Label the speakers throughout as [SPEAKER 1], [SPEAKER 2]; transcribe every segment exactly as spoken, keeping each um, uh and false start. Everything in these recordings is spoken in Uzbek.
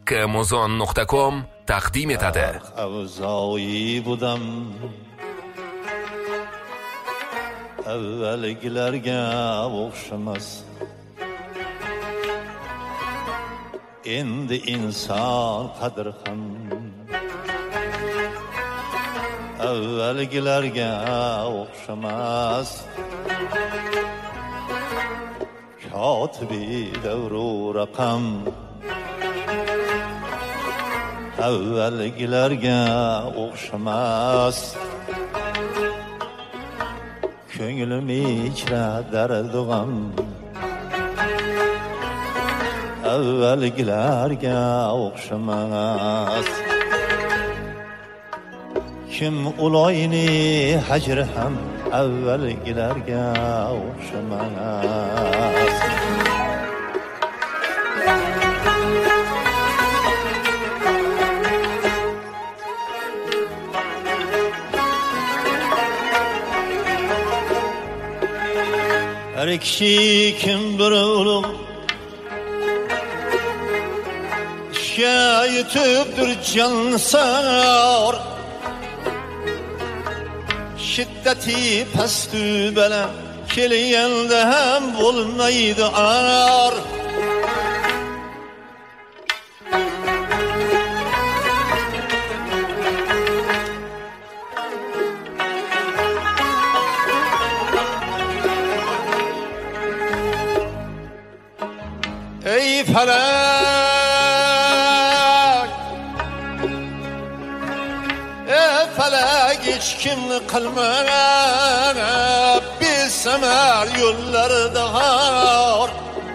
[SPEAKER 1] که امازون نقطه کام تقدیم etadi.
[SPEAKER 2] Avzoyi budam avvalgilarga o'xshamas. Endi inson qadr ham avvalgilarga o'xshamas. Kotibi davru raqam avvalgilarga o'xshamas. Ko'nglim ichra dard g'am avvalgilarga o'xshamas. Kim uloyni hajr ham avvalgilarga o'xshamas. Her kişi kim bir ulug' şayetüptür cansar. Şiddeti pastü bela kelganda ham bo'lmaydi ar. Ey felak, ey felak, hiç kimni qilma, biz samar yo'llarda har.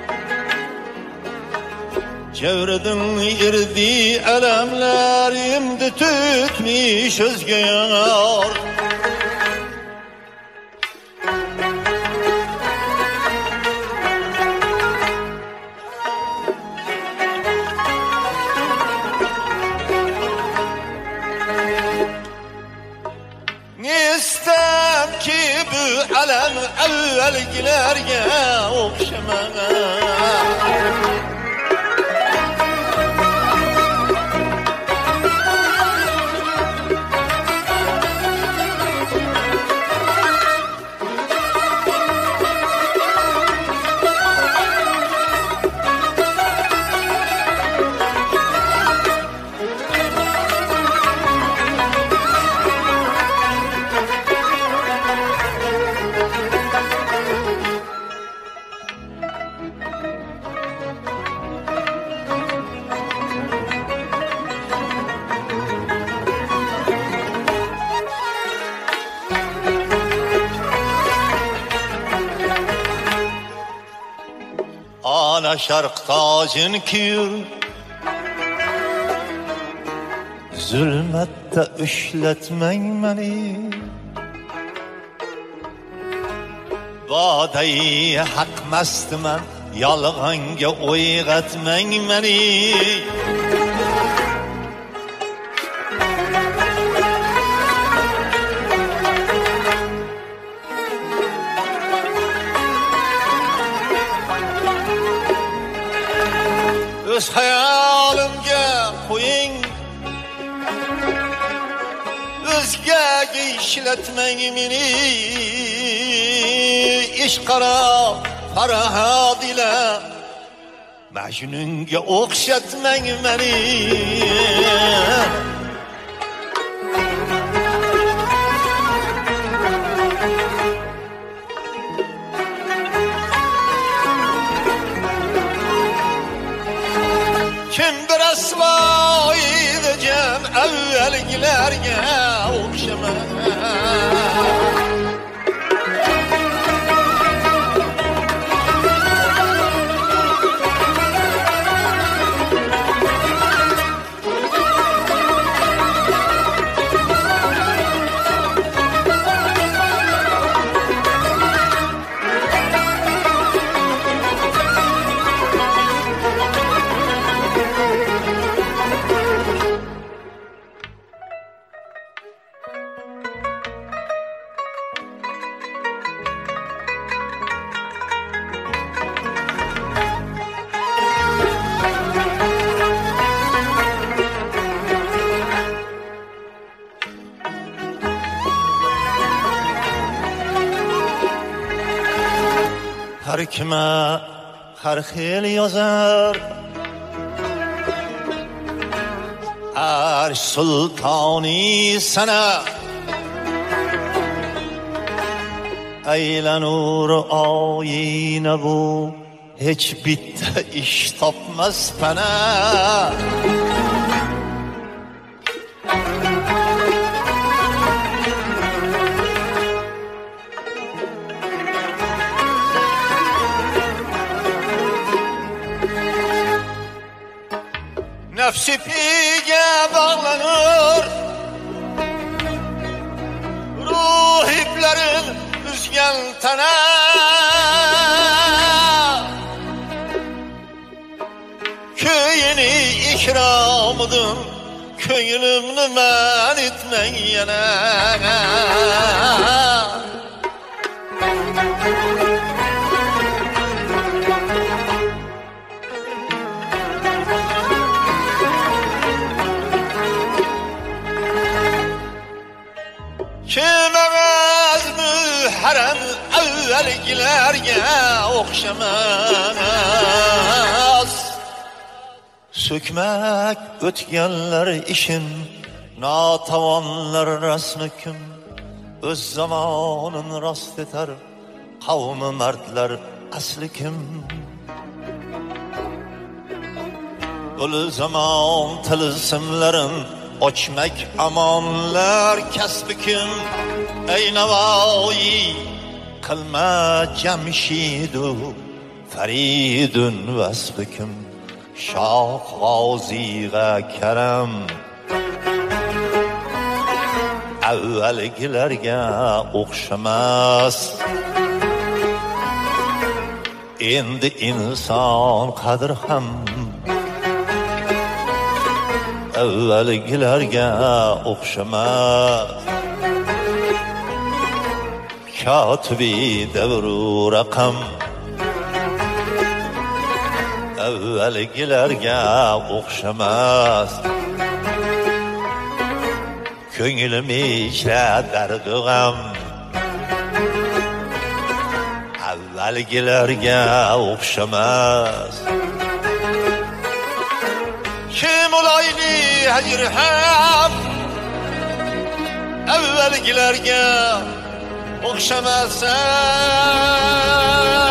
[SPEAKER 2] Çevredin irdi alamlar, imdi tutmuş özge yar. İstem ki bu alem evvelgilerge okşamak. Ana şark tacın kiyur, zulmette üşletmen beni. Badayı hak mastman, yalğanga o'yg'atmang beni. Öz hayalimga qo'ying, o'zgaga ishlatmang meni. Ish qara farahod ila Majnunga o'xshatmang meni. Kim bir asloydi jam avvalgilarga o'xshamas. har kime har xil yozar arsh sultoni sana aylanur oyina bu hech bitta ish topmas pana nafsi piga bağlanır ruh iplerin üzgen tana köyünü ikramıdın köyünümünü men etmen yana Kimemez müherrem evvelgilerge okşamaz Sökmek ötgenler işin natavanlar resmi kim Öz zamanın rast eter kavmi mertler asli kim Ölü zaman tılsımların Açmak amanlar kasbi kim Ey navai Kılma cemşidu Feridun vasbi kim Şah gaziga kerem Evvelgilerge okşamaz Endi insan kadir ham Evvelgilerge okşamaz Katibi devru rakam Evvelgilerge okşamaz Köngülüm içre derdi gam Evvelgilerge okşamaz Kim olayni hecrhem Evvelgilerge okşamazsa